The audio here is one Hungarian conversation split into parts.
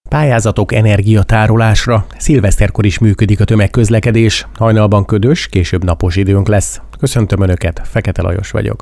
Pályázatok energiatárolásra. Szilveszterkor is működik a tömegközlekedés. Hajnalban ködös, később napos időnk lesz. Köszöntöm Önöket, Fekete Lajos vagyok.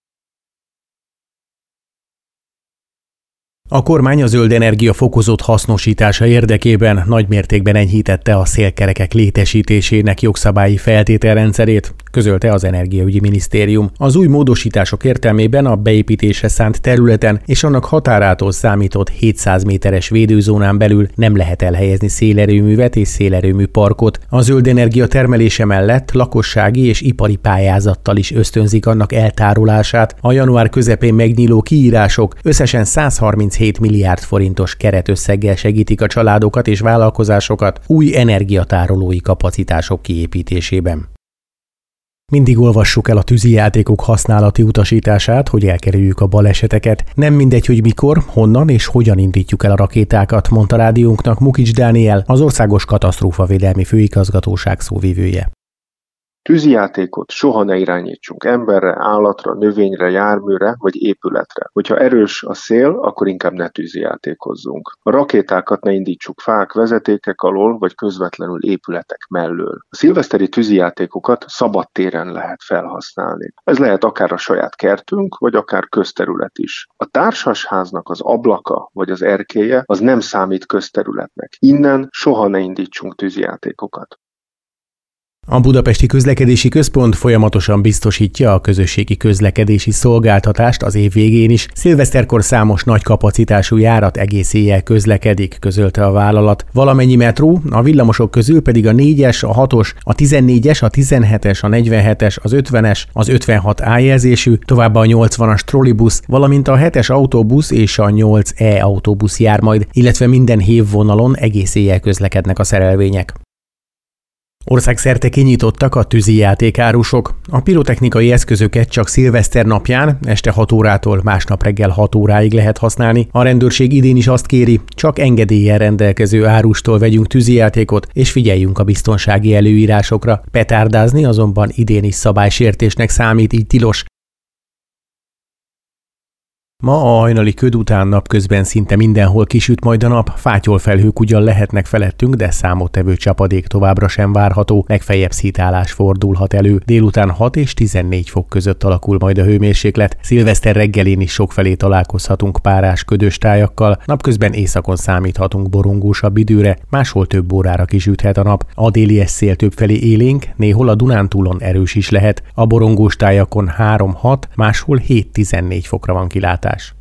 A kormány a zöld energia fokozott hasznosítása érdekében nagymértékben enyhítette a szélkerekek létesítésének jogszabályi feltételrendszerét, közölte az Energiaügyi Minisztérium. Az új módosítások értelmében a beépítésre szánt területen és annak határától számított 700 méteres védőzónán belül nem lehet elhelyezni szélerőművet és szélerőmű parkot. A zöld energia termelése mellett lakossági és ipari pályázattal is ösztönzik annak eltárolását. A január közepén megnyíló kiírások összesen 137 milliárd forintos keretösszeggel segítik a családokat és vállalkozásokat új energiatárolói kapacitások kiépítésében. Mindig olvassuk el a tűzijátékok használati utasítását, hogy elkerüljük a baleseteket. Nem mindegy, hogy mikor, honnan és hogyan indítjuk el a rakétákat, mondta rádiónknak Mukics Dániel, az Országos Katasztrófavédelmi Főigazgatóság szóvivője. Tűzijátékot soha ne irányítsunk emberre, állatra, növényre, járműre vagy épületre. Hogyha erős a szél, akkor inkább ne tűzijátékozzunk. A rakétákat ne indítsuk fák, vezetékek alól vagy közvetlenül épületek mellől. A szilveszteri tűzijátékokat szabad téren lehet felhasználni. Ez lehet akár a saját kertünk, vagy akár közterület is. A társasháznak az ablaka vagy az erkélye az nem számít közterületnek. Innen soha ne indítsunk tűzijátékokat. A Budapesti Közlekedési Központ folyamatosan biztosítja a közösségi közlekedési szolgáltatást az év végén is. Szilveszterkor számos nagy kapacitású járat egész éjjel közlekedik, közölte a vállalat. Valamennyi metró, a villamosok közül pedig a 4-es, a 6-os, a 14-es, a 17-es, a 47-es, az 50-es, az 56A jelzésű, továbbá a 80-as trollibusz, valamint a 7-es autóbusz és a 8E autóbusz jár majd, illetve minden hévvonalon egész éjjel közlekednek a szerelvények. Országszerte kinyitottak a tűzijátékárusok. A pirotechnikai eszközöket csak szilveszter napján, este 6 órától másnap reggel 6 óráig lehet használni. A rendőrség idén is azt kéri, csak engedéllyel rendelkező árustól vegyünk tűzijátékot, és figyeljünk a biztonsági előírásokra. Petárdázni azonban idén is szabálysértésnek számít, így tilos. Ma a hajnali köd után napközben szinte mindenhol kisüt majd a nap, fátyolfelhők ugyan lehetnek felettünk, de számottevő csapadék továbbra sem várható, legfeljebb szitálás fordulhat elő. Délután 6 és 14 fok között alakul majd a hőmérséklet, szilveszter reggelén is sokfelé találkozhatunk párás ködös tájakkal, napközben északon számíthatunk borongósabb időre, máshol több órára kisüthet a nap. A déli szél többfelé élénk, néhol a Dunántúlon erős is lehet, a borongós tájakon 3-6, máshol 7-14 fokra van kilátás.